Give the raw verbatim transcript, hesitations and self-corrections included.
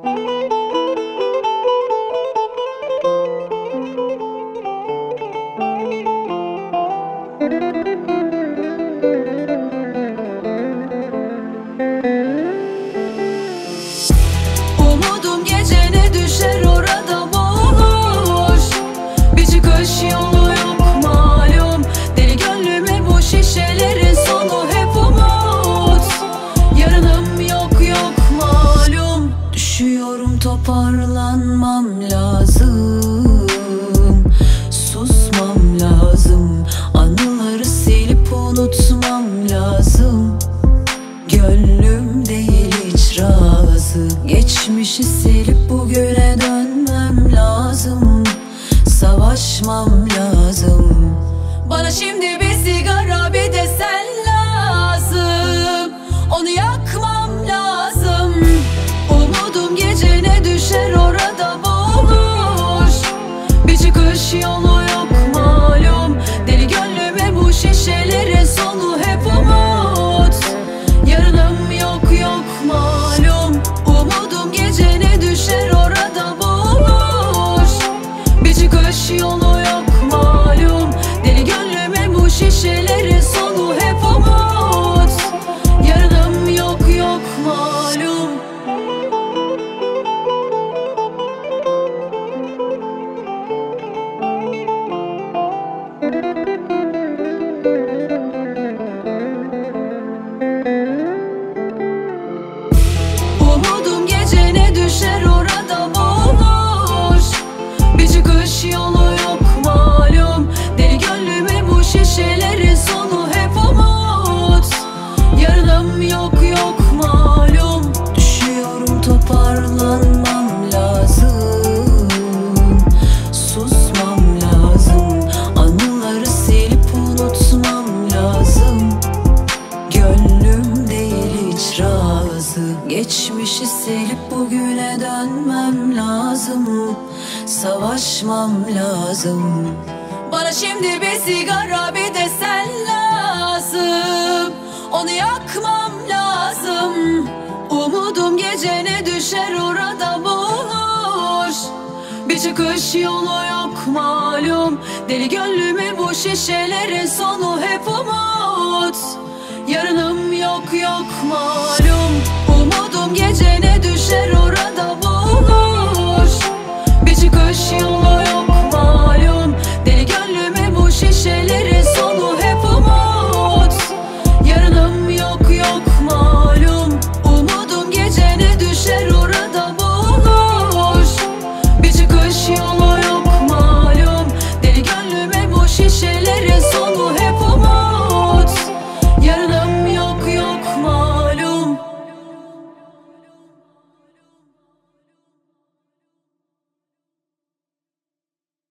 Umudum gecene düşer, orada boğulur. Bir çıkış yolu yok malum. Deli gönlüme bu şişelerin sonu hep umut. Yarınım yok yok malum. Düşüyorum, toparlanmam lazım. Susmam lazım. Anıları silip unutmam lazım. Gönlüm değil hiç razı. Geçmişi silip bugüne dönmem lazım. Savaşmam lazım. Bana şimdi bir sigara, bir de sen lazım. Onu yakmam lazım. Umudum gecene düşer, orada boğulur. Bir çıkış yolu yok malum. Deli gönlüme bu şişelerin sonu hep umut. Yarınım yok yok malum. Umudum gecene düşer, orada boğulur. Bir çıkış yolu yok malum. Deli gönlüme bu şişelerin sonu hep umut. Yarınım yok yok malum. Umudum gecene düşer, orada boğulur. Bir çıkış yolu yok malum. Deli gönlüme bu şişelerin sonu hep umut. Yarınım yok yok malum. Düşüyorum, toparlanmam lazım. Susmam lazım. Anıları silip unutmam lazım. Gönlüm değil hiç razı. Geçmişi silip bugüne dönmem lazım. Savaşmam lazım. Bana şimdi bir sigara, bir de sen lazım. Onu yakmam lazım. Umudum gecene düşer, orada boğulur. Bir çıkış yolu yok malum. Deli gönlüme bu şişelerin sonu hep umut. Yarınım yok yok malum. Umudum gecene düşer,